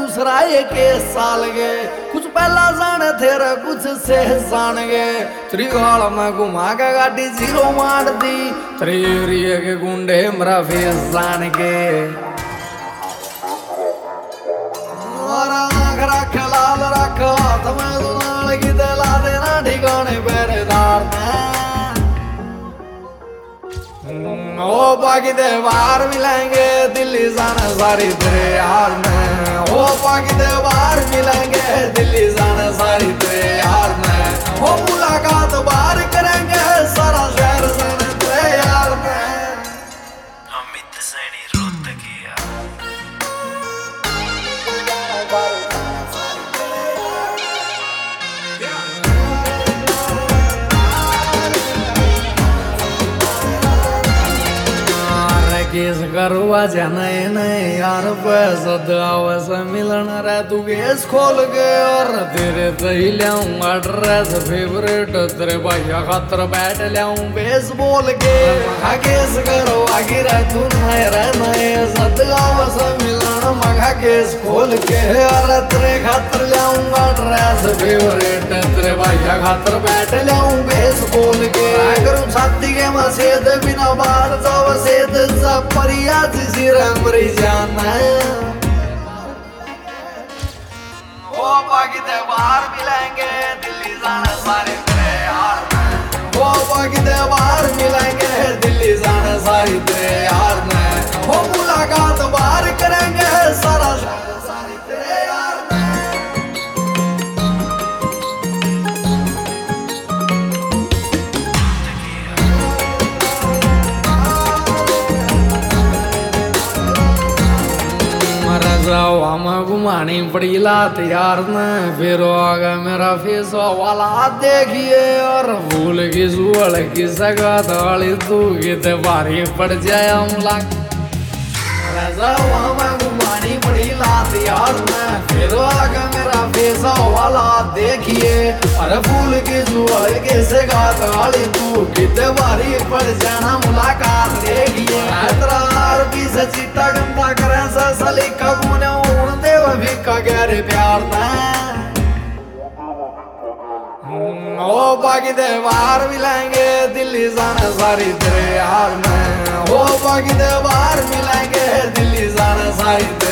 दूसरा एक साल गे कुछ पहला जाने थे रे कुछ से जान गे त्रिगाल में घुमा के गाड़ी जीरो मार दी त्रिये के गुंडे मेरा फेस जान के आँख रख लाल रख हाथ में दुनाल की दिला देना ठिकाने पहरेदार ओ बाकी बाहर मिलेंगे दिल्ली जाना सारी तेरे यार में ओ बाकी बाहर मिलेंगे दिल्ली जाना सारी तेरे यार में ओ मुलाकात बाहर करेंगे सारा शहर जाना तेरे यार में अमित सैनी रोहतकिया केस करवा जाने नहीं यार पैसा दावे से मिलन रे तू केस खोल के और तेरे तही लियाऊंगा ड्रेस फेवरेट तेरे भैया खातर बैठ लियाऊं बेसबॉल के मगा केस करवा गिरा तू नहीं रे नहीं सदगाव से मिलन मगा केस खोल के और तेरे खातर लियाऊंगा ड्रेस फेवरेट तेरे भैया खातर बैठ लियाऊं बेसबॉल के करूं छाती के मसेद बिना बाहर जाओ सेद परिया मरी जाना वो बाकी बाहर मिलेंगे दिल्ली जाना सारी तेरे यार में वो बाकी बाहर मिलेंगे दिल्ली जाना सारी तेरे यार में वो मुलाकात बाहर करेंगे सारा सारी तेरे यार में हमें घुमानी पड़ी लात यार ने फिर आगे मेरा फेस वाला देखिए और भूल की सुअल की सगात वाली तू कितने भारी पड़ जाए हमला हमें घुमानी पड़ी लात यार ने फिर आगे मेरा फेस वाला देखिए अरे फूल की सुअल की सगात वाली तू कितने भारी पड़ जाना मुलाकात देखिए से चिट्टा गंदा करें सली कबूने भी का गहरे प्यार ओ बाकी बाहर मिलेंगे दिल्ली जाना सारी तेरे यार में ओ बाकी बाहर मिलेंगे दिल्ली जाना सारी